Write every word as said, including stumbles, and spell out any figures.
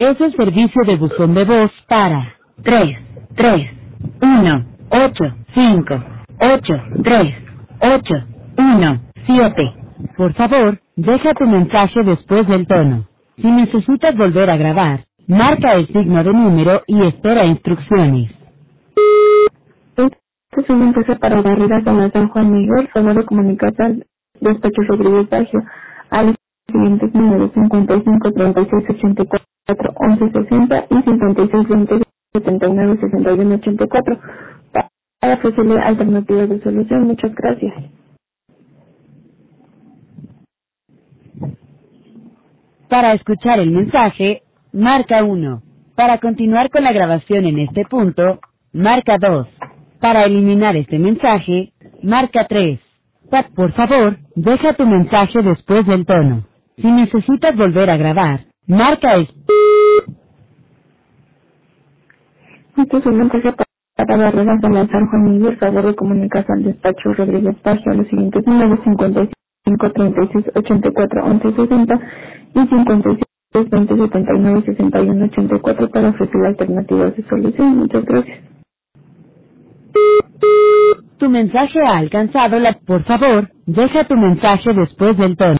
Es el servicio de buzón de voz para tres tres uno ocho cinco ocho tres ocho uno siete. Por favor, deja tu mensaje después del tono. Si necesitas volver a grabar, marca el signo de número y espera instrucciones. Esta es una empresa para barreras de la San Juan Miguel. Favor de comunicarse al despacho Rodríguez Bagio a los siguientes números: cincuenta y cinco treinta y seis ochenta y cuatro once sesenta y cincuenta y seis veinte setenta y nueve sesenta y uno ochenta y cuatro para ofrecerle alternativas de solución. Muchas gracias. Para escuchar el mensaje, marca uno. Para continuar con la grabación en este punto, marca dos. Para eliminar este mensaje, marca tres. Pa- Por favor, deja tu mensaje después del tono. Si necesitas volver a grabar, marca el... Esta es una empresa para barreras de la San Juan Miguel. Favor de comunicarse al despacho Rodríguez Bagio a los siguientes números: cincuenta y cinco treinta y seis ochenta y cuatro once sesenta y cincuenta y seis veinte setenta y nueve sesenta y uno ochenta y cuatro para ofrecer alternativas de solución. Muchas gracias. Tu mensaje ha alcanzado la... Por favor, deja tu mensaje después del tono.